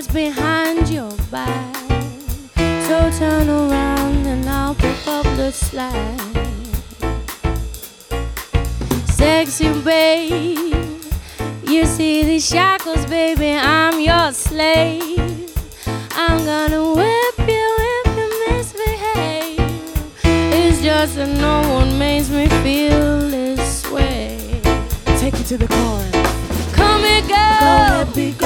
what's behind your back. So turn around and I'll pick up the slack. Sexy babe, you see these shackles, baby, I'm your slave. I'm gonna whip you if you misbehave. It's just that no one makes me feel this way. Take it to the car. Come here, girl. Go ahead, big